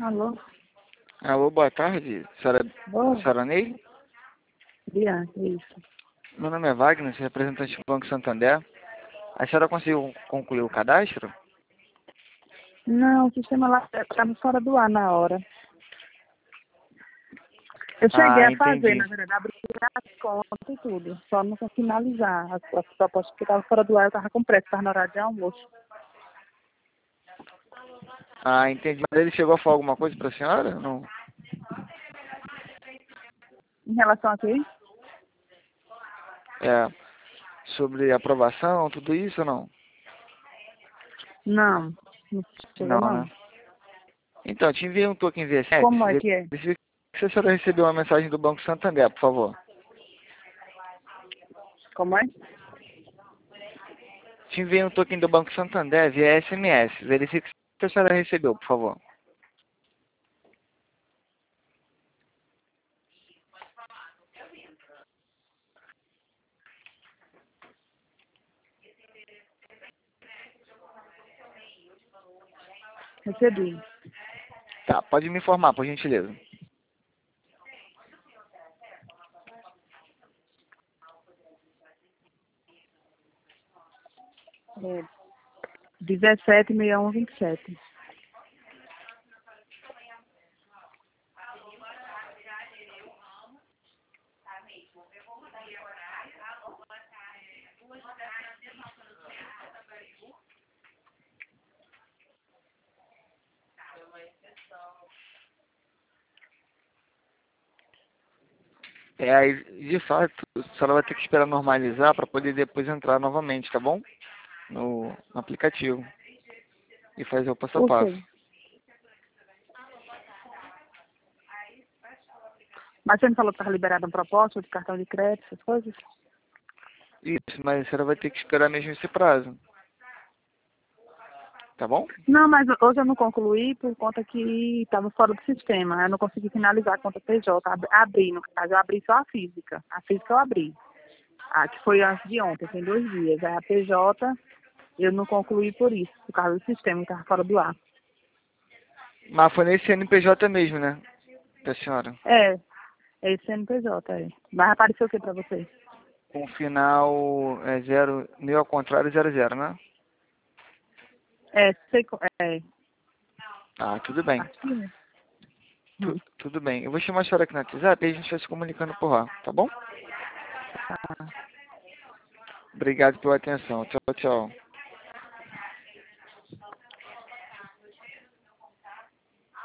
Alô? Alô, boa tarde, Boa. senhora Ney. Bianca, isso. Meu nome é Wagner, sou representante do Banco Santander. A senhora conseguiu concluir o cadastro? Não, o sistema lá estava fora do ar na hora. Eu cheguei Ah, a fazer, entendi. na verdade, abrir as contas e tudo. Só não consegui finalizar. As propostas que estavam fora do ar, eu estava com pressa, estava na hora de almoço. Ah, entendi. Mas ele chegou a falar alguma coisa para a senhora? Não. Em relação a quê? É, sobre aprovação, tudo isso ou não? Não, não chegou Não, não. né? Então, te enviei um token via SMS. Como é que é? Verifique se a senhora recebeu uma mensagem do Banco Santander, por favor. Como é? Te enviei um token do Banco Santander via SMS. Verifique se a senhora recebeu, por favor. Recebi. Tá, pode me informar, por gentileza. É 176127. É, aí, de fato, a senhora vai ter que esperar normalizar para poder depois entrar novamente, tá bom? No aplicativo e fazer o passo a Por passo. quê? Mas você não falou que estava liberado um propósito de cartão de crédito, essas coisas? Isso, mas a senhora vai ter que esperar mesmo esse prazo, tá bom? Não, mas hoje eu não concluí por conta que estava fora do sistema. Eu não consegui finalizar a conta PJ. Abri, no caso, eu abri só a física. A física eu abri. A que foi antes de ontem, tem 2 dias. Aí a PJ eu não concluí por isso, por causa do sistema que estava fora do ar. Mas foi nesse CNPJ mesmo, né, da senhora? É esse CNPJ, é. Mas apareceu o que para você? Com o final é zero, meio ao contrário, 00, né? É, Ah, tudo bem. acho que é. Hum, Tudo bem. Eu vou chamar a senhora aqui no WhatsApp e a gente vai se comunicando por lá, tá bom? tá. Obrigado pela atenção. Tchau, tchau.